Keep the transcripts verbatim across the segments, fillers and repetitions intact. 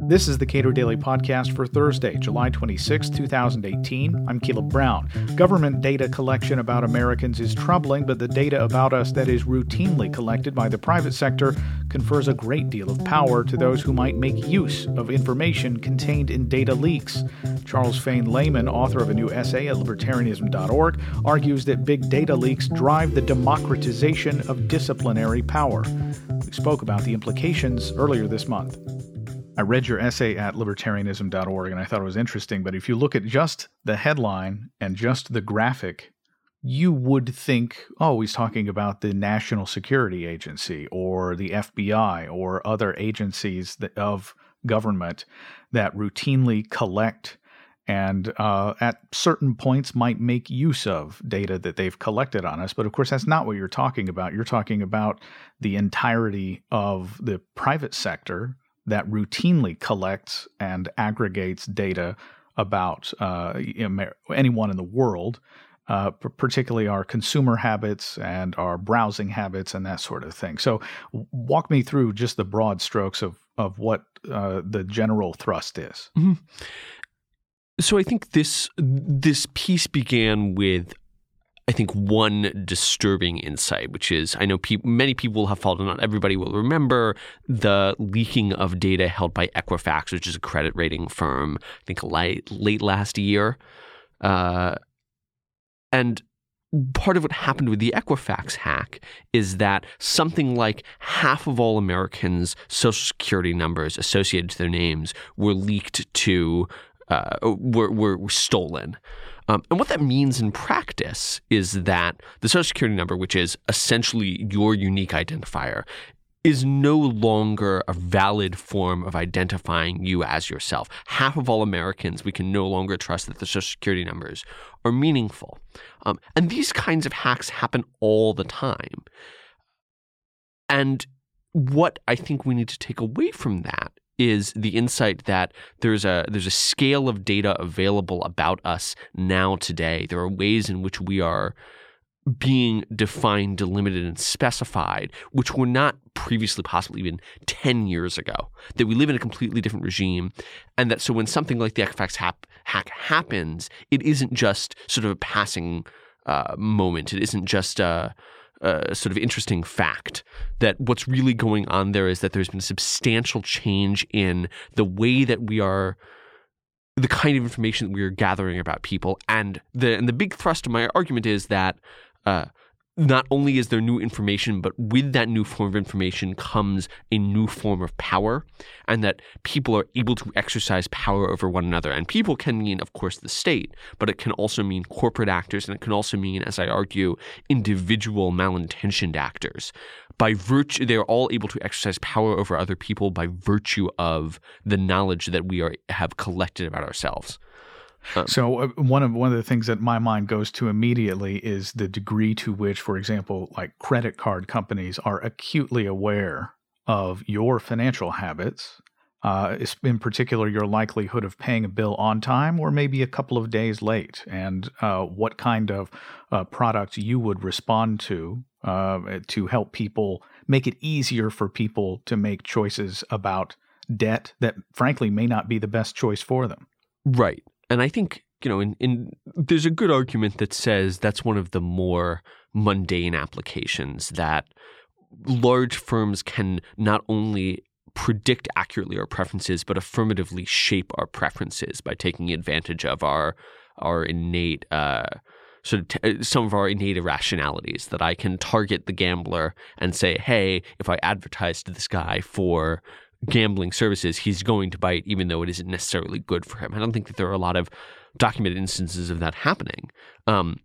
This is the Cato Daily Podcast for Thursday, July twenty-sixth, twenty eighteen. I'm Caleb Brown. Government data collection about Americans is troubling, but the data about us that is routinely collected by the private sector confers a great deal of power to those who might make use of information contained in data leaks. Charles Fain Lehman, author of a new essay at libertarianism dot org, argues that big data leaks drive the democratization of disciplinary power. We spoke about the implications earlier this month. I read your essay at libertarianism dot org and I thought it was interesting, but if you look at just the headline and just the graphic, you would think, oh, he's talking about the National Security Agency or the F B I or other agencies that, of government that routinely collect and uh, at certain points might make use of data that they've collected on us. But of course, that's not what you're talking about. You're talking about the entirety of the private sector that routinely collects and aggregates data about uh, anyone in the world, uh, particularly our consumer habits and our browsing habits and that sort of thing. So walk me through just the broad strokes of, of what uh, the general thrust is. Mm-hmm. So I think this this piece began with, I think, one disturbing insight, which is, I know pe- many people have followed, not everybody will remember, the leaking of data held by Equifax, which is a credit rating firm, I think late, late last year. Uh, and part of what happened with the Equifax hack is that something like half of all Americans' Social Security numbers associated to their names were leaked to, uh, were, were, were stolen. Um, and what that means in practice is that the Social Security number, which is essentially your unique identifier, is no longer a valid form of identifying you as yourself. Half of all Americans, we can no longer trust that the Social Security numbers are meaningful. Um, and these kinds of hacks happen all the time. And what I think we need to take away from that is the insight that there's a there's a scale of data available about us now today. There are ways in which we are being defined, delimited, and specified, which were not previously possible even ten years ago, that we live in a completely different regime, and that so when something like the Equifax hack, hack happens, it isn't just sort of a passing uh, moment. It isn't just a a sort of interesting fact, that what's really going on there is that there's been a substantial change in the way that we are, the kind of information that we are gathering about people. And the and the big thrust of my argument is that uh, not only is there new information, but with that new form of information comes a new form of power, and that people are able to exercise power over one another. And people can mean, of course, the state, but it can also mean corporate actors, and it can also mean, as I argue, individual malintentioned actors. By virtue, they are all able to exercise power over other people by virtue of the knowledge that we are have collected about ourselves. Um, so uh, one of one of the things that my mind goes to immediately is the degree to which, for example, like credit card companies are acutely aware of your financial habits, uh, in particular your likelihood of paying a bill on time or maybe a couple of days late, and uh, what kind of uh, products you would respond to uh, to help people make it easier for people to make choices about debt that, frankly, may not be the best choice for them. Right. And I think, you know, in, in there's a good argument that says that's one of the more mundane applications, that large firms can not only predict accurately our preferences, but affirmatively shape our preferences by taking advantage of our our innate uh, sort of t- some of our innate irrationalities. That I can target the gambler and say, hey, if I advertise to this guy for gambling services, he's going to buy it even though it isn't necessarily good for him. I don't think that there are a lot of documented instances of that happening. Um,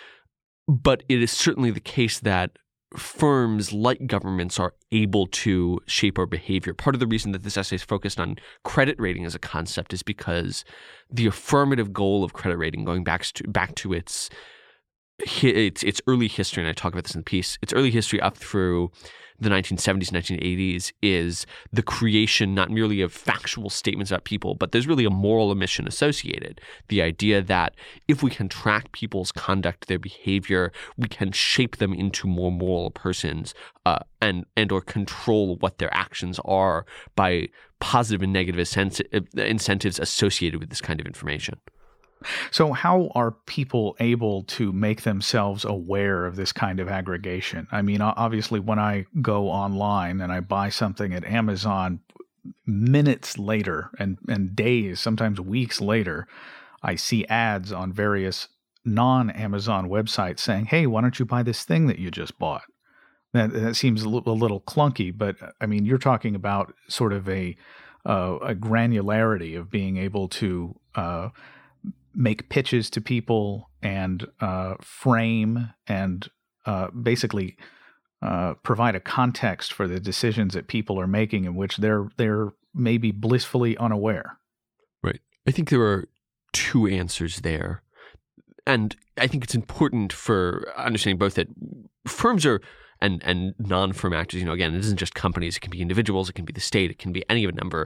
but it is certainly the case that firms like governments are able to shape our behavior. Part of the reason that this essay is focused on credit rating as a concept is because the affirmative goal of credit rating, going back to, back to its it's it's early history, and I talk about this in the piece. Its early history up through the nineteen seventies, nineteen eighties is the creation not merely of factual statements about people, but there's really a moral omission associated. The idea that if we can track people's conduct, their behavior, we can shape them into more moral persons uh, and and or control what their actions are by positive and negative incentives associated with this kind of information. So how are people able to make themselves aware of this kind of aggregation? I mean, obviously, when I go online and I buy something at Amazon, minutes later and, and days, sometimes weeks later, I see ads on various non-Amazon websites saying, hey, why don't you buy this thing that you just bought? That, that seems a little, a little clunky, but I mean, you're talking about sort of a, uh, a granularity of being able to uh, make pitches to people and uh, frame and uh, basically uh, provide a context for the decisions that people are making in which they're they're maybe blissfully unaware. Right. I think there are two answers there. And I think it's important for understanding both that firms are and and non-firm actors, you know, again, it isn't just companies, it can be individuals, it can be the state, it can be any of a number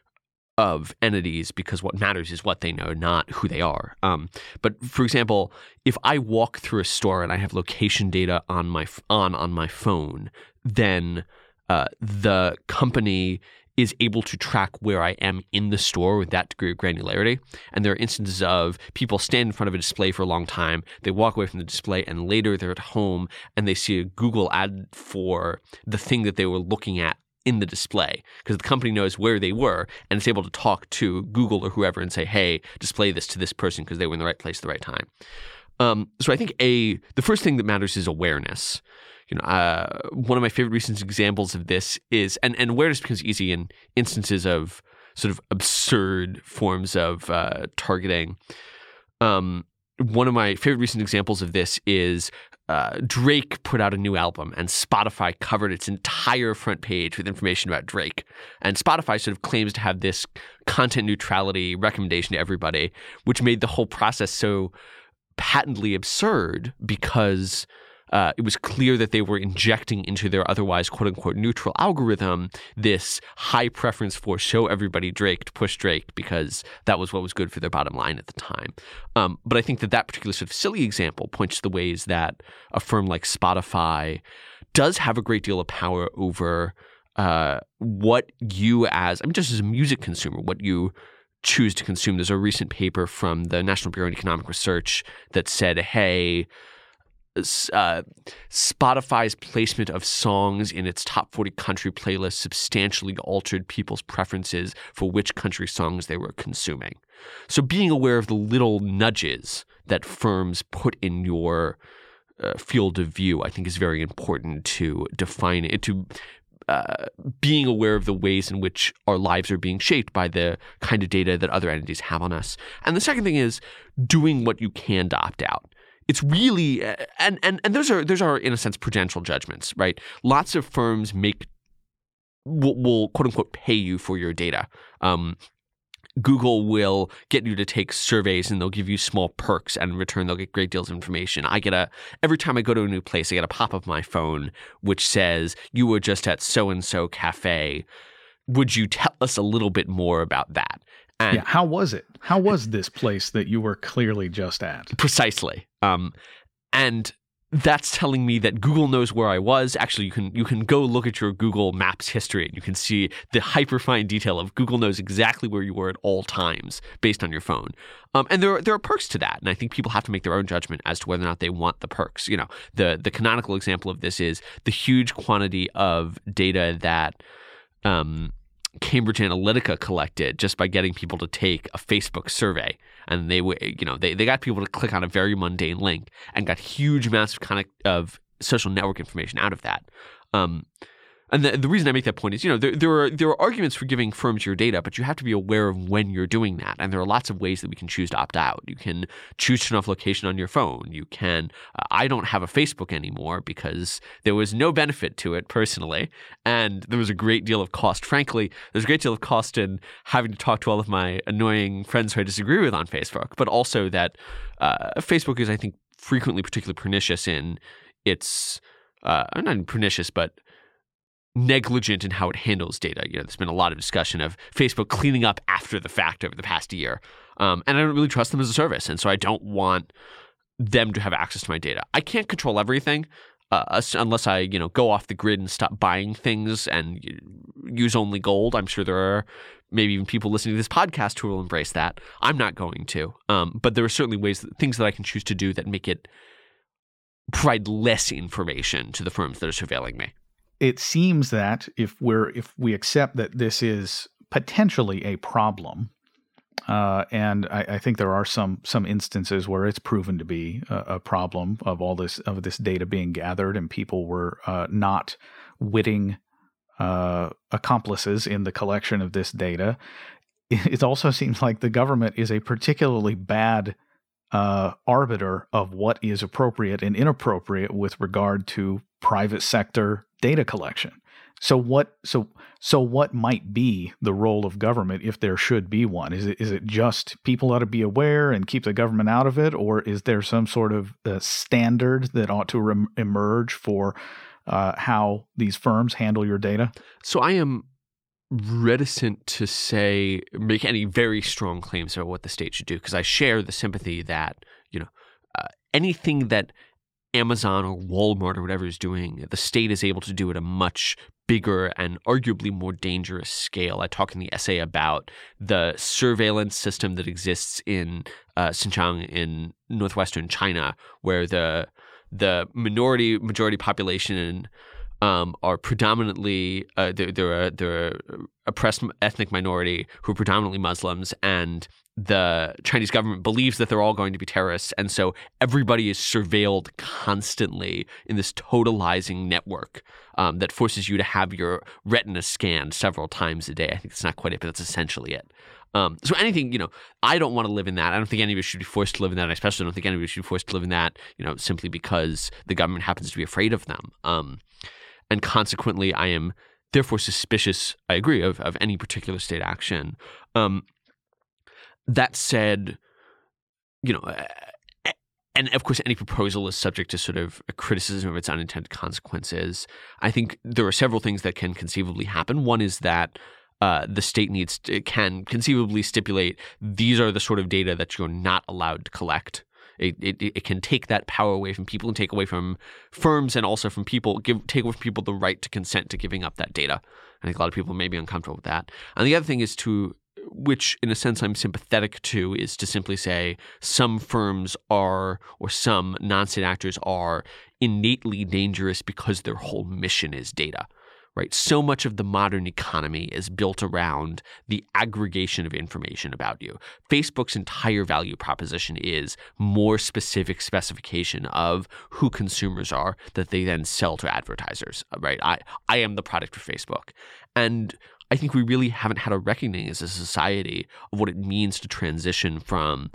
of entities, because what matters is what they know, not who they are. Um, but for example, if I walk through a store and I have location data on my on on my phone, then uh, the company is able to track where I am in the store with that degree of granularity. And there are instances of people stand in front of a display for a long time, they walk away from the display, and later they're at home and they see a Google ad for the thing that they were looking at in the display, because the company knows where they were and it's able to talk to Google or whoever and say, hey, display this to this person because they were in the right place at the right time. Um, so I think a the first thing that matters is awareness. You know, uh, one of my favorite recent examples of this is, and, and awareness becomes easy in instances of sort of absurd forms of uh, targeting. Um, one of my favorite recent examples of this is Uh, Drake put out a new album and Spotify covered its entire front page with information about Drake. And Spotify sort of claims to have this content neutrality recommendation to everybody, which made the whole process so patently absurd because uh, it was clear that they were injecting into their otherwise quote-unquote neutral algorithm this high preference for show everybody Drake to push Drake because that was what was good for their bottom line at the time. Um, but I think that that particular sort of silly example points to the ways that a firm like Spotify does have a great deal of power over uh, what you as, I mean, just as a music consumer, what you choose to consume. There's a recent paper from the National Bureau of Economic Research that said, hey, Uh, Spotify's placement of songs in its top forty country playlist substantially altered people's preferences for which country songs they were consuming. So being aware of the little nudges that firms put in your uh, field of view, I think, is very important to define it, to uh, being aware of the ways in which our lives are being shaped by the kind of data that other entities have on us. And the second thing is doing what you can to opt out. It's really, and, and, and those are, those are in a sense prudential judgments, right? Lots of firms make, will, will quote unquote pay you for your data. Um, Google will get you to take surveys and they'll give you small perks, and in return they'll get great deals of information. I get a, every time I go to a new place, I get a pop up on my phone which says, you were just at so-and-so cafe. Would you tell us a little bit more about that? And yeah, how was it? How was this place that you were clearly just at? Precisely. Um, and that's telling me that Google knows where I was. Actually, you can you can go look at your Google Maps history and you can see the hyperfine detail of Google knows exactly where you were at all times based on your phone. Um, and there are, there are perks to that. And I think people have to make their own judgment as to whether or not they want the perks. You know, the the canonical example of this is the huge quantity of data that um, Cambridge Analytica collected just by getting people to take a Facebook survey. And they would, you know, they, they got people to click on a very mundane link and got huge amounts of kind of, of social network information out of that. Um, and the, the reason I make that point is, you know, there, there are there are arguments for giving firms your data, but you have to be aware of when you're doing that. And there are lots of ways that we can choose to opt out. You can choose to turn off location on your phone. You can, uh, I don't have a Facebook anymore because there was no benefit to it personally. And there was a great deal of cost. Frankly, there's a great deal of cost in having to talk to all of my annoying friends who I disagree with on Facebook, but also that uh, Facebook is, I think, frequently particularly pernicious in its uh, not even pernicious, but negligent in how it handles data. You know, there's been a lot of discussion of Facebook cleaning up after the fact over the past year, um, and I don't really trust them as a service, and so I don't want them to have access to my data. I can't control everything. Uh, unless I, you know, go off the grid and stop buying things and use only gold. I'm sure there are maybe even people listening to this podcast who will embrace that. I'm not going to. Um, but there are certainly ways, things that I can choose to do that make it provide less information to the firms that are surveilling me. It seems that if we're if we accept that this is potentially a problem, Uh, and I, I think there are some some instances where it's proven to be a, a problem of all this of this data being gathered, and people were uh, not witting uh, accomplices in the collection of this data. It also seems like the government is a particularly bad uh, arbiter of what is appropriate and inappropriate with regard to private sector data collection. So what so so what might be the role of government if there should be one? Is it is it just people ought to be aware and keep the government out of it, or is there some sort of uh, standard that ought to re- emerge for uh, how these firms handle your data? So I am reticent to say make any very strong claims about what the state should do, because I share the sympathy that, you know, uh, anything that Amazon or Walmart or whatever is doing, the state is able to do at a much bigger and arguably more dangerous scale. I talk in the essay about the surveillance system that exists in uh, Xinjiang in northwestern China, where the the minority majority population um, are predominantly uh, they're, they're a, they're a oppressed ethnic minority who are predominantly Muslims, and the Chinese government believes that they're all going to be terrorists, and so everybody is surveilled constantly in this totalizing network um, that forces you to have your retina scanned several times a day. I think that's not quite it, but that's essentially it. Um, so anything, you know, I don't want to live in that. I don't think anybody should be forced to live in that. And I especially don't think anybody should be forced to live in that, you know, simply because the government happens to be afraid of them. Um, and consequently, I am therefore suspicious, I agree, of, of any particular state action. Um, That said, you know, and of course, any proposal is subject to sort of a criticism of its unintended consequences. I think there are several things that can conceivably happen. One is that uh, the state needs to, can conceivably stipulate these are the sort of data that you're not allowed to collect. It, it it can take that power away from people and take away from firms and also from people, give take away from people the right to consent to giving up that data. I think a lot of people may be uncomfortable with that. And the other thing is to which in a sense I'm sympathetic to, is to simply say some firms are, or some non-state actors are, innately dangerous because their whole mission is data, right? So much of the modern economy is built around the aggregation of information about you. Facebook's entire value proposition is more specific specification of who consumers are that they then sell to advertisers, right? I, I am the product of Facebook. And I think we really haven't had a reckoning as a society of what it means to transition from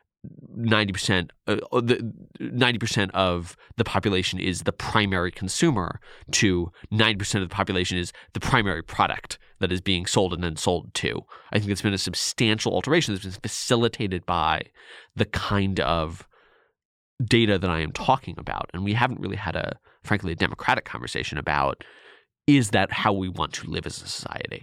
ninety percent, uh, the ninety percent of the population is the primary consumer to ninety percent of the population is the primary product that is being sold and then sold to. I think it's been a substantial alteration that's been facilitated by the kind of data that I am talking about. And we haven't really had a, frankly, a democratic conversation about, is that how we want to live as a society?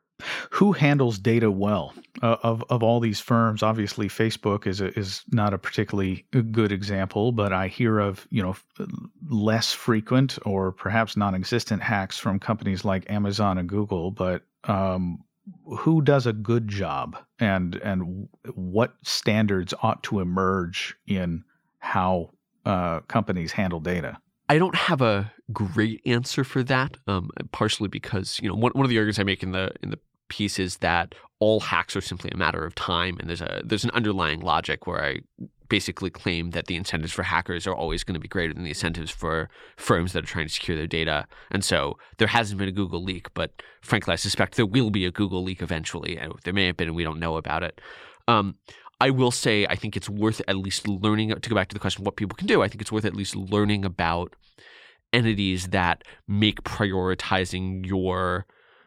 Who handles data well uh, of of all these firms? Obviously, Facebook is a, is not a particularly good example, but I hear of you know less frequent or perhaps non-existent hacks from companies like Amazon and Google. But um, who does a good job, and and what standards ought to emerge in how uh, companies handle data? I don't have a great answer for that, um, partially because, you know, one, one of the arguments I make in the in the piece is that all hacks are simply a matter of time, and there's a there's an underlying logic where I basically claim that the incentives for hackers are always going to be greater than the incentives for firms that are trying to secure their data. And so there hasn't been a Google leak, but frankly, I suspect there will be a Google leak eventually. There may have been, and we don't know about it. Um, I will say I think it's worth at least learning, to go back to the question of what people can do, I think it's worth at least learning about entities that make prioritizing your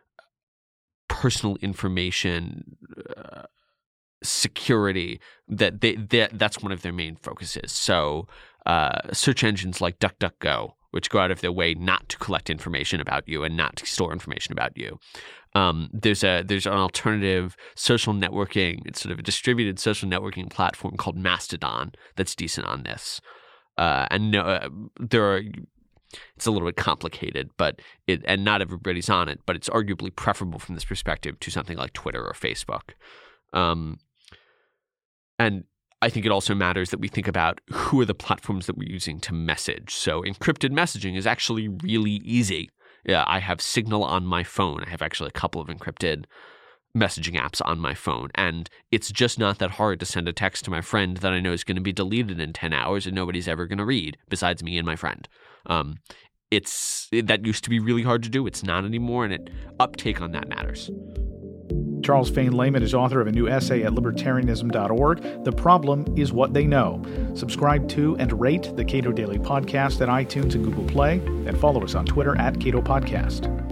personal information uh, security, that they, that that's one of their main focuses. So uh, search engines like DuckDuckGo, which go out of their way not to collect information about you and not to store information about you. Um, there's a there's an alternative social networking, it's sort of a distributed social networking platform called Mastodon that's decent on this. Uh, and no, uh, there are, it's a little bit complicated, but it and not everybody's on it, but it's arguably preferable from this perspective to something like Twitter or Facebook. Um, and I think it also matters that we think about who are the platforms that we're using to message. So encrypted messaging is actually really easy. Yeah, I have Signal on my phone. I have actually a couple of encrypted messaging apps on my phone. And it's just not that hard to send a text to my friend that I know is going to be deleted in ten hours and nobody's ever going to read besides me and my friend. Um, it's that used to be really hard to do. It's not anymore, and it uptake on that matters. Charles Fain Lehman is author of a new essay at libertarianism dot org. The Problem is What They Know. Subscribe to and rate the Cato Daily Podcast at iTunes and Google Play, and follow us on Twitter at Cato Podcast.